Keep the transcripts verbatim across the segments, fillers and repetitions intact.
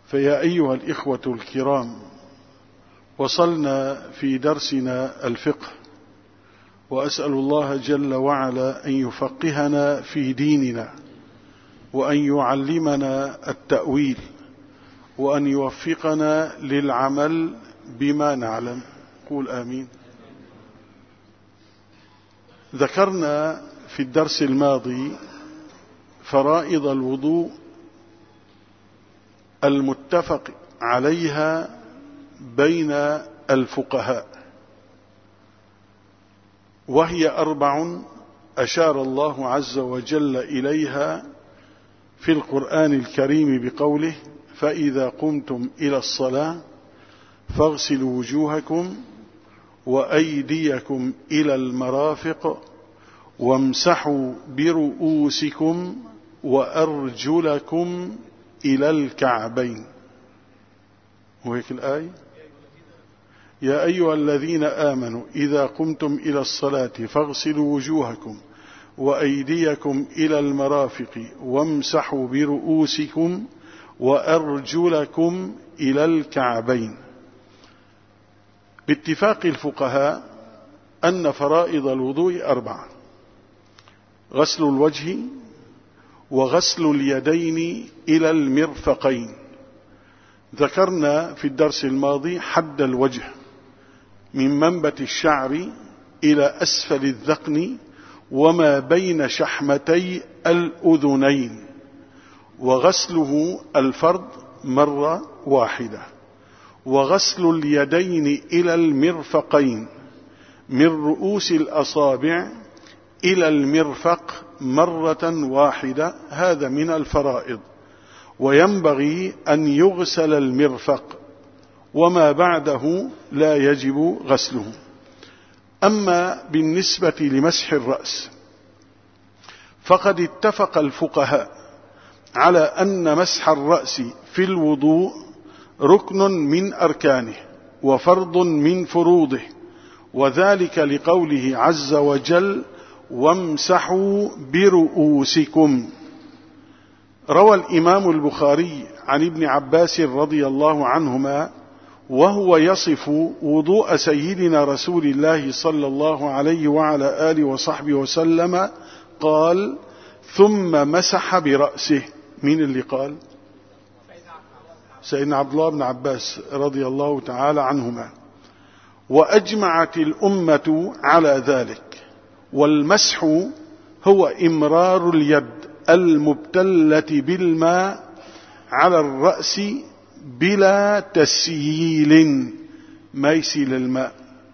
فيا أيها الإخوة الكرام، وصلنا في درسنا الفقه، وأسأل الله جل وعلا أن يفقهنا في ديننا، وأن يعلمنا التأويل، وأن يوفقنا للعمل بما نعلم. قول آمين. ذكرنا في الدرس الماضي فرائض الوضوء المتفق عليها بين الفقهاء، وهي أربع أشار الله عز وجل إليها في القرآن الكريم بقوله: فإذا قمتم إلى الصلاة فاغسلوا وجوهكم وأيديكم إلى المرافق وامسحوا برؤوسكم وأرجلكم إلى الكعبين. وهيك الآية: يا أيها الذين آمنوا إذا قمتم إلى الصلاة فاغسلوا وجوهكم وأيديكم إلى المرافق وامسحوا برؤوسكم وأرجلكم إلى الكعبين. باتفاق الفقهاء أن فرائض الوضوء أربعة: غسل الوجه وغسل اليدين إلى المرفقين. ذكرنا في الدرس الماضي حد الوجه من منبت الشعر إلى أسفل الذقن وما بين شحمتي الأذنين، وغسله الفرد مرة واحدة، وغسل اليدين إلى المرفقين من رؤوس الأصابع إلى المرفق مرة واحدة، هذا من الفرائض. وينبغي أن يغسل المرفق، وما بعده لا يجب غسله. أما بالنسبة لمسح الرأس فقد اتفق الفقهاء على أن مسح الرأس في الوضوء ركن من أركانه وفرض من فروضه، وذلك لقوله عز وجل: وامسحوا برؤوسكم. روى الإمام البخاري عن ابن عباس رضي الله عنهما وهو يصف وضوء سيدنا رسول الله صلى الله عليه وعلى آله وصحبه وسلم قال: ثم مسح برأسه. مين اللي قال؟ سيدنا عبد الله بن عباس رضي الله تعالى عنهما. وأجمعت الأمة على ذلك. والمسح هو إمرار اليد المبتلة بالماء على الرأس بلا تسييل، ما يسيل الماء،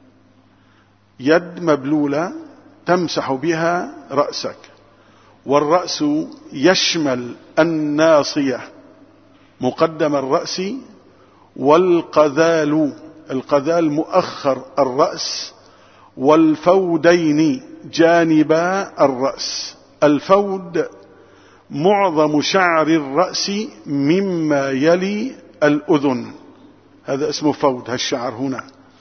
يد مبلولة تمسح بها رأسك. والرأس يشمل الناصية مقدم الرأس، والقذال، القذال مؤخر الرأس، والفودين جانبا الرأس. الفود معظم شعر الرأس مما يلي الأذن، هذا اسمه فود، هالشعر هنا.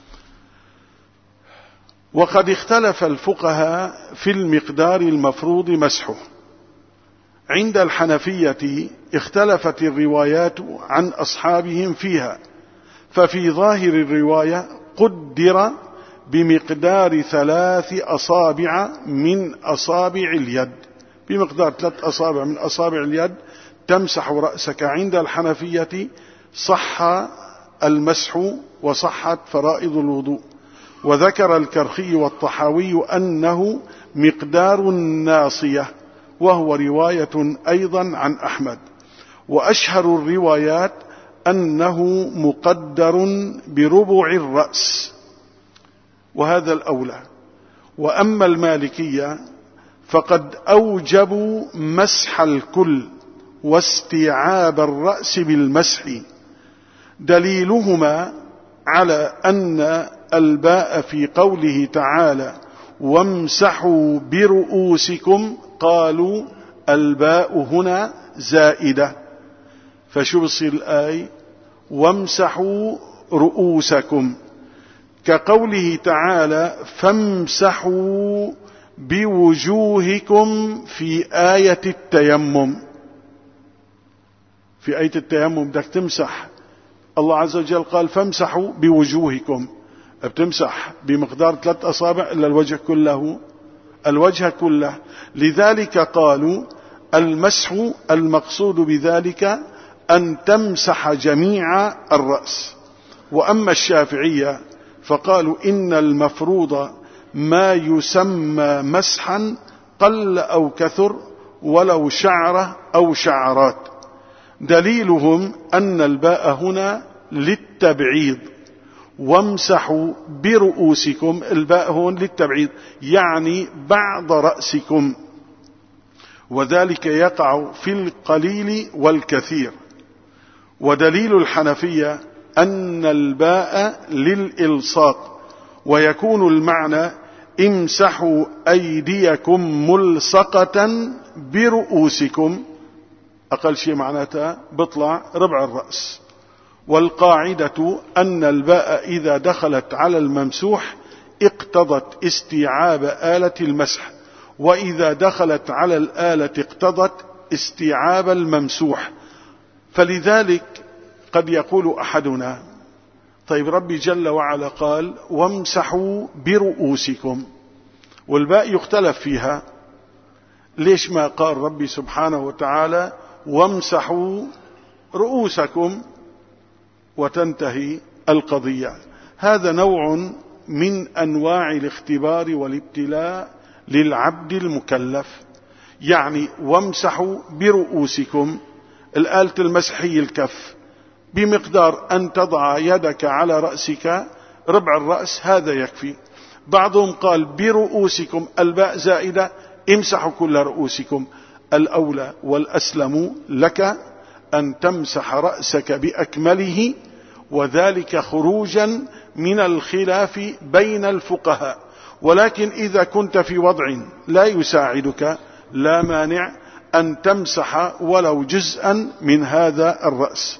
وقد اختلف الفقهاء في المقدار المفروض مسحه. عند الحنفية اختلفت الروايات عن أصحابهم فيها، ففي ظاهر الرواية قدر بمقدار ثلاث أصابع من أصابع اليد، بمقدار ثلاث أصابع من أصابع اليد تمسح رأسك. عند الحنفية صح المسح وصحت فرائض الوضوء. وذكر الكرخي والطحاوي أنه مقدار الناصية، وهو رواية أيضا عن أحمد. وأشهر الروايات أنه مقدر بربع الرأس، وهذا الأولى. وأما المالكية فقد أوجبوا مسح الكل واستيعاب الرأس بالمسح، دليلهما على أن الباء في قوله تعالى: وامسحوا برؤوسكم، قالوا الباء هنا زائدة، فشو بصير الآية؟ وامسحوا رؤوسكم، كقوله تعالى: فامسحوا بوجوهكم في آية التيمم. في آية التيمم بدك تمسح، الله عز وجل قال فامسحوا بوجوهكم، بتمسح بمقدار ثلاث أصابع إلا الوجه كله، الوجه كله. لذلك قالوا المسح المقصود بذلك أن تمسح جميع الرأس. وأما الشافعية فقالوا إن المفروض ما يسمى مسحا قل أو كثر ولو شعرة أو شعرات. دليلهم أن الباء هنا للتبعيض، وامسحوا برؤوسكم، الباء هون للتبعيض يعني بعض رأسكم، وذلك يقع في القليل والكثير. ودليل الحنفية أن الباء للإلصاق، ويكون المعنى امسحوا أيديكم ملصقة برؤوسكم، أقل شيء معناتها بطلع ربع الرأس. والقاعدة أن الباء إذا دخلت على الممسوح اقتضت استيعاب آلة المسح، وإذا دخلت على الآلة اقتضت استيعاب الممسوح. فلذلك قد يقول أحدنا طيب ربي جل وعلا قال وامسحوا برؤوسكم، والباء يختلف فيها، ليش ما قال ربي سبحانه وتعالى وامسحوا رؤوسكم وتنتهي القضية؟ هذا نوع من أنواع الاختبار والابتلاء للعبد المكلف. يعني وامسحوا برؤوسكم، الآلة المسح هي الكف، بمقدار أن تضع يدك على رأسك ربع الرأس هذا يكفي. بعضهم قال برؤوسكم الباء زائدة، امسحوا كل رؤوسكم. الأولى والأسلم لك أن تمسح رأسك بأكمله، وذلك خروجا من الخلاف بين الفقهاء. ولكن إذا كنت في وضع لا يساعدك لا مانع أن تمسح ولو جزءا من هذا الرأس.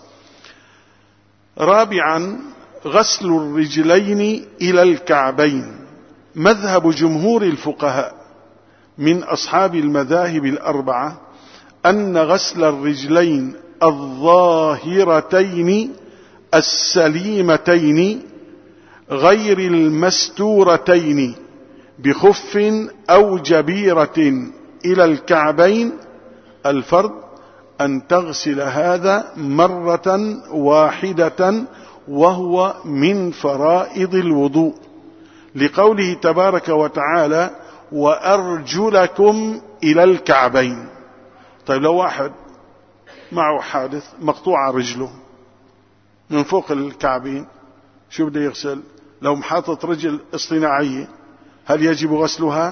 رابعا غسل الرجلين إلى الكعبين. مذهب جمهور الفقهاء من أصحاب المذاهب الأربعة أن غسل الرجلين الظاهرتين السليمتين غير المستورتين بخف أو جبيرة إلى الكعبين الفرض أن تغسل هذا مرة واحدة، وهو من فرائض الوضوء، لقوله تبارك وتعالى وأرجلكم إلى الكعبين. طيب لو واحد معه حادث مقطوع رجله من فوق الكعبين شو بده يغسل؟ لو محاطط رجل اصطناعية هل يجب غسلها؟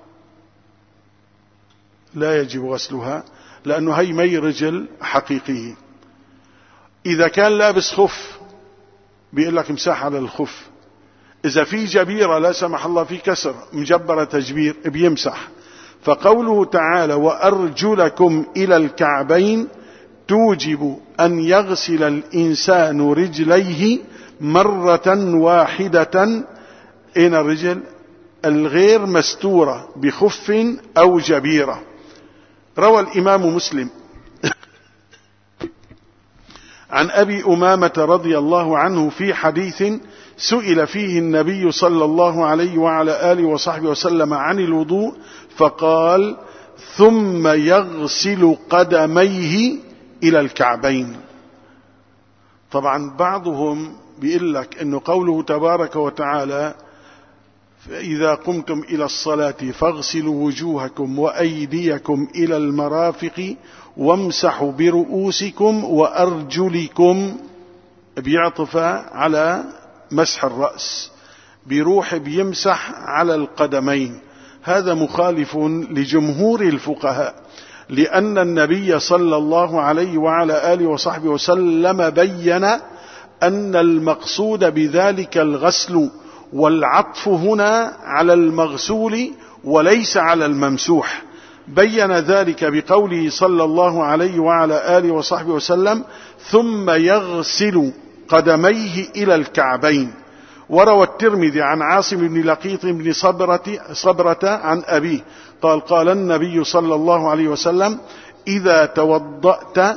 لا يجب غسلها، لأنه هي مي رجل حقيقية. إذا كان لابس خف بيقول لك امسح على الخف. إذا في جبيرة لا سمح الله في كسر مجبرة تجبير بيمسح. فقوله تعالى وأرجلكم إلى الكعبين توجب أن يغسل الإنسان رجليه مرة واحدة. إن الرجل الغير مستورة بخف أو جبيرة. روى الإمام مسلم عن أبي أمامة رضي الله عنه في حديث سئل فيه النبي صلى الله عليه وعلى آله وصحبه وسلم عن الوضوء فقال ثم يغسل قدميه إلى الكعبين. طبعا بعضهم بيقول لك إنه قوله تبارك وتعالى فإذا قمتم إلى الصلاة فاغسلوا وجوهكم وأيديكم إلى المرافق وامسحوا برؤوسكم وأرجلكم، بيعطف على مسح الرأس، بيروح بيمسح على القدمين. هذا مخالف لجمهور الفقهاء، لأن النبي صلى الله عليه وعلى آله وصحبه وسلم بين أن المقصود بذلك الغسل، والعطف هنا على المغسول وليس على الممسوح. بين ذلك بقوله صلى الله عليه وعلى آله وصحبه وسلم ثم يغسل قدميه إلى الكعبين. وروى الترمذي عن عاصم بن لقيط بن صبرة, صبرة عن أبيه قال قال النبي صلى الله عليه وسلم إذا توضأت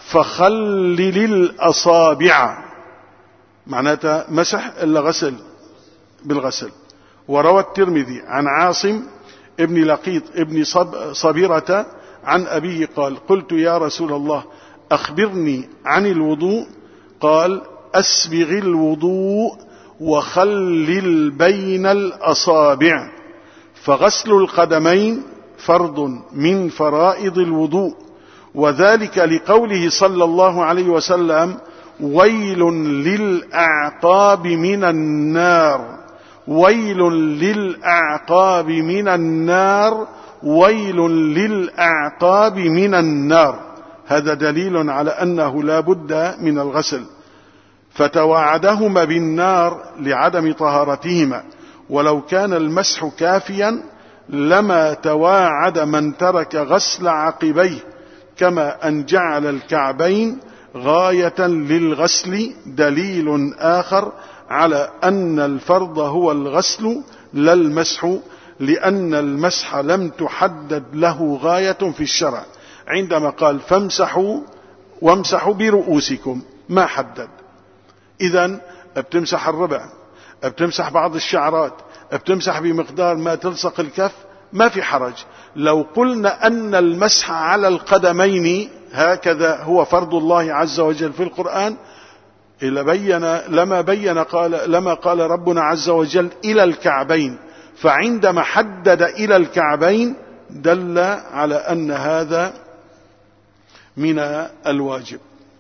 فخلل الأصابع، معناتها مسح إلا غسل بالغسل. وروى الترمذي عن عاصم ابن لقيط ابن صبيرة عن أبيه قال: قلت يا رسول الله أخبرني عن الوضوء، قال: أسبغ الوضوء وخلل بين الأصابع. فغسل القدمين فرض من فرائض الوضوء، وذلك لقوله صلى الله عليه وسلم: ويل للأعقاب من النار، ويل للأعقاب من النار، ويل للأعقاب من النار. هذا دليل على أنه لا بد من الغسل، فتواعدهما بالنار لعدم طهارتهما، ولو كان المسح كافيا لما تواعد من ترك غسل عقبيه، كما أن جعل الكعبين غاية للغسل، دليل آخر على أن الفرض هو الغسل لا المسح، لأن المسح لم تحدد له غاية في الشرع، عندما قال: فامسحوا وامسحوا برؤوسكم، ما حدد. إذن بتمسح الربع، بتمسح بعض الشعرات، بتمسح بمقدار ما تلصق الكف، ما في حرج. لو قلنا أن المسح على القدمين هكذا هو فرض الله عز وجل في القرآن، إلا بين لما بين قال لما قال ربنا عز وجل إلى الكعبين، فعندما حدد إلى الكعبين دل على أن هذا من الواجب.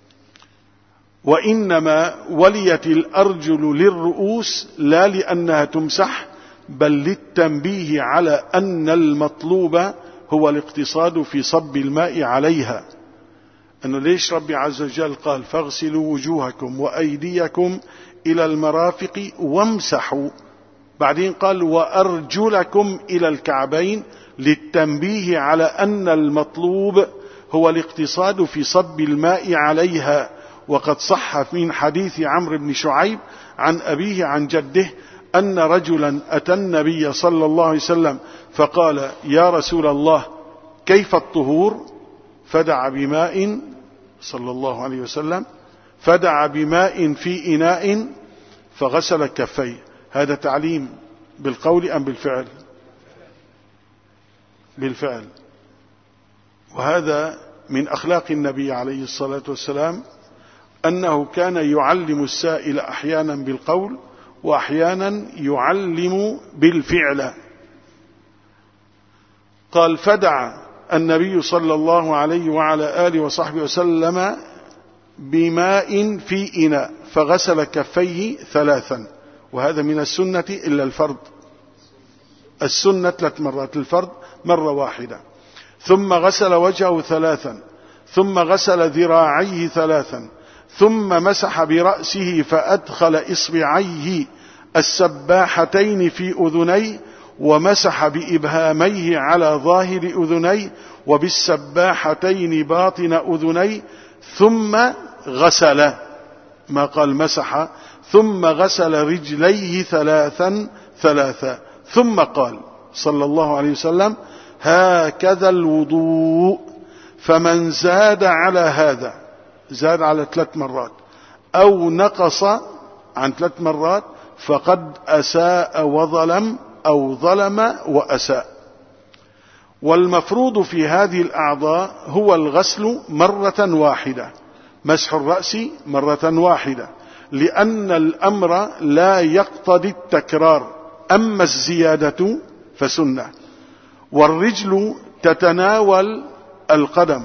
وإنما وليت الأرجل للرؤوس لا لأنها تمسح، بل للتنبيه على أن المطلوب هو الاقتصاد في صب الماء عليها. أنه ليش ربي عز وجل قال: فاغسلوا وجوهكم وأيديكم إلى المرافق وامسحوا، بعدين قال: وأرجلكم إلى الكعبين، للتنبيه على أن المطلوب هو الاقتصاد في صب الماء عليها. وقد صح من حديث عمرو بن شعيب عن أبيه عن جده أن رجلا أتى النبي صلى الله عليه وسلم فقال: يا رسول الله كيف الطهور؟ فدعا بماء صلى الله عليه وسلم فدعا بماء في إناء فغسل كفيه. هذا تعليم بالقول أم بالفعل؟ بالفعل. وهذا من أخلاق النبي عليه الصلاة والسلام، أنه كان يعلم السائل أحيانا بالقول وأحيانا يعلم بالفعل. قال: فدعا النبي صلى الله عليه وعلى آله وصحبه وسلم بماء في إناء فغسل كفيه ثلاثا، وهذا من السنة إلا الفرض، السنة ثلاث مرات، الفرض مرة واحدة. ثم غسل وجهه ثلاثا، ثم غسل ذراعيه ثلاثا، ثم مسح برأسه فأدخل إصبعيه السباحتين في أذنيه، ومسح بإبهاميه على ظاهر أذنيه، وبالسباحتين باطن أذنيه، ثم غسل، ما قال مسح، ثم غسل رجليه ثلاثا ثلاثا، ثم قال صلى الله عليه وسلم: هكذا الوضوء، فمن زاد على هذا، زاد على ثلاث مرات أو نقص عن ثلاث مرات فقد أساء وظلم، أو ظلم وأساء. والمفروض في هذه الأعضاء هو الغسل مرة واحدة، مسح الرأس مرة واحدة، لأن الأمر لا يقتضي التكرار، أما الزيادة فسنة. والرجل تتناول القدم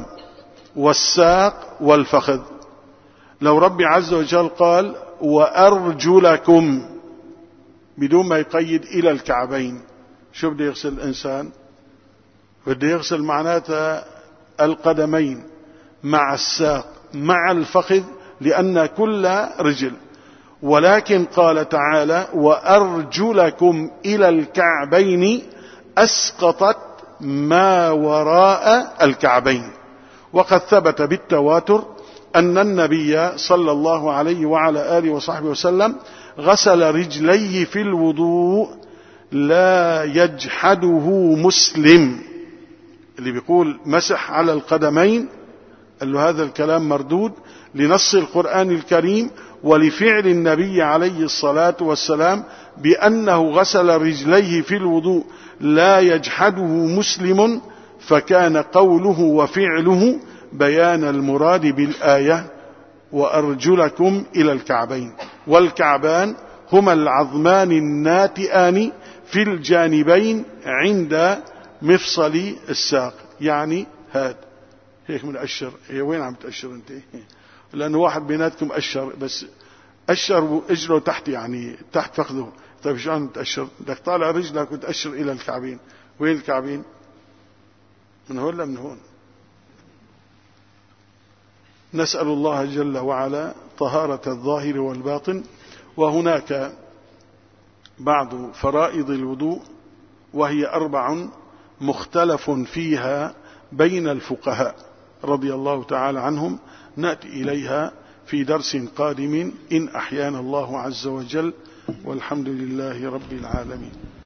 والساق والفخذ. لو ربي عز وجل قال: وأرجلكم، بدون ما يقيد إلى الكعبين، شو بده يغسل الإنسان؟ بده يغسل معناتها القدمين مع الساق مع الفخذ، لأن كل رجل. ولكن قال تعالى: وأرجلكم إلى الكعبين، أسقطت ما وراء الكعبين. وقد ثبت بالتواتر أن النبي صلى الله عليه وعلى آله وصحبه وسلم غسل رجليه في الوضوء لا يجحده مسلم. اللي بيقول مسح على القدمين قال له هذا الكلام مردود لنص القرآن الكريم ولفعل النبي عليه الصلاة والسلام بأنه غسل رجليه في الوضوء لا يجحده مسلم، فكان قوله وفعله بيان المراد بالآية وأرجلكم إلى الكعبين. والكعبان هما العظمان الناتئان في الجانبين عند مفصل الساق. يعني هذا هيك من أشر. هي وين عم تأشر انت؟ لأنه واحد بيناتكم أشر، بس أشر اجره تحت، يعني تحت فخذه. طيب شو عم تأشر؟ بدك طالع رجلك وتأشر إلى الكعبين. وين الكعبين؟ من هون لا من هون. نسأل الله جل وعلا طهارة الظاهر والباطن. وهناك بعض فرائض الوضوء وهي أربع مختلف فيها بين الفقهاء رضي الله تعالى عنهم، نأتي إليها في درس قادم إن أحيانا الله عز وجل، والحمد لله رب العالمين.